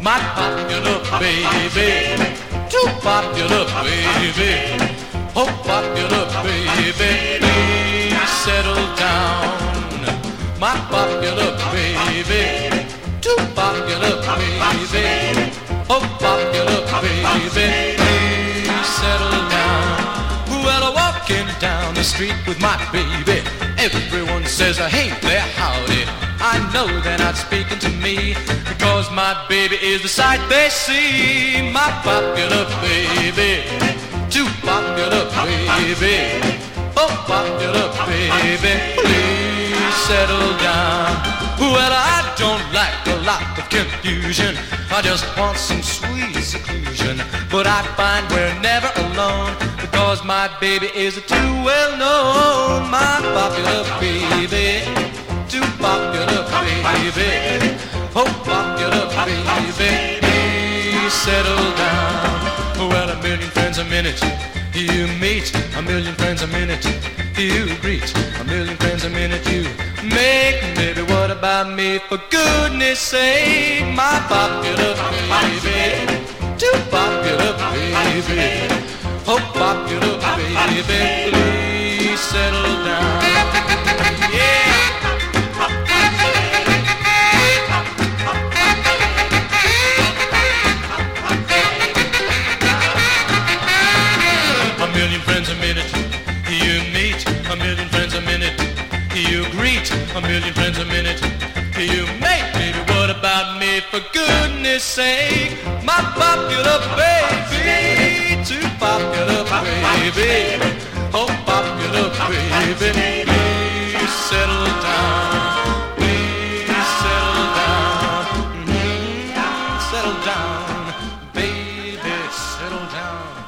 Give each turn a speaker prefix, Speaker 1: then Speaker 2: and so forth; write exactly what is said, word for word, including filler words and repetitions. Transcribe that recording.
Speaker 1: my popular baby. Too popular, baby. Oh, popular, baby. Please settle down. My popular baby. Too popular, baby. Oh, popular, baby. Please settle down. Well, I'm walking down the street with my baby. Everyone says, hey there, howdy. I know they're not speaking to me, because my baby is the sight they see. My popular baby, too popular baby. Oh, popular baby, please settle down. Well, I don't like a lot of confusion. I just want some sweet seclusion. But I find we're never alone, because my baby is too well known. My popular baby, too popular baby. Oh, popular baby, please settle down. Well, a million friends a minute you meet, a million friends a minute you greet, a million friends a minute you make. Baby, what about me, for goodness sake? My popular baby, too popular baby. Oh, popular baby, please settle down. Yeah. A million friends a minute you meet, a million friends a minute you greet, a million friends a minute you make. Baby, what about me, for goodness sake? My popular baby, too popular baby. Oh, popular baby, please settle down. Please settle down. Mm-hmm. Settle down, baby, settle down.